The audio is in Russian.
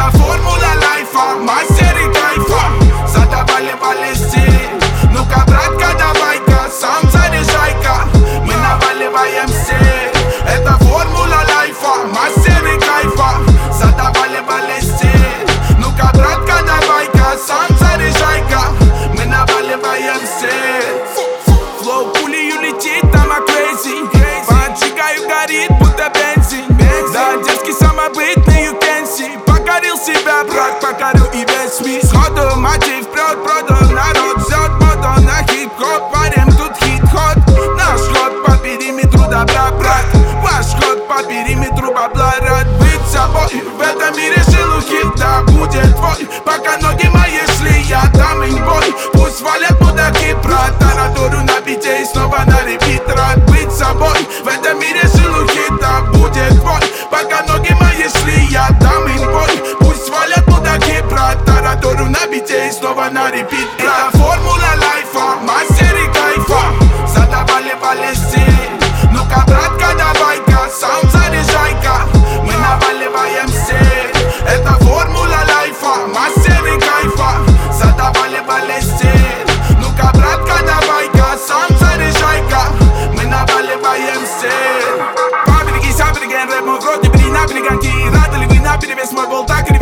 Это формула лайфа, мастер и кайфа. Задавали стиль. Ну-ка, братка, давай-ка, сам заряжай-ка. Мы наваливаем стиль. Это формула лайфа, мастер и кайфа. Задавали стиль. Ну-ка, братка, давай-ка, сам заряжай-ка. Мы наваливаем стиль. Флоу пулею летит, там crazy. Поджигаю, горит, будто бензин. Да, дерзкий, самобытный, you can see. Покорил себя, брат, покорил и весь мир. Сходу мотив прет, продал народ. Взят моду на хип-хоп, парим тут хит-ход. Наш ход по периметру добра, брат. Ваш ход по периметру бабла. Рад быть собой, в этом мире шелухи. Да будет твой, пока ноги мои шли. Я дам им бой, пусть валят мудаки. Брат, таратуру на бите и снова на репит. Рад быть собой, в этом мире шелухи. Да будет твой, пока ноги мои шли. Я дам им бой, пусть валят мудаки. Брат, таратуру на бите и снова на репит. Это формула лайфа, мастер и кайфа. Задавали стиль. Ну-ка, братка, давай-ка, сам заряжай-ка. Мы наваливаем стиль. Это формула лайфа, мастер и кайфа. Задавали стиль. Ну-ка, братка, давай-ка, сам заряжай-ка. Мы наваливаем стиль. Пабрики, сабриген, рэп мой в рот, не бери на бригантки. Рады ли вы наперевес мой болтак?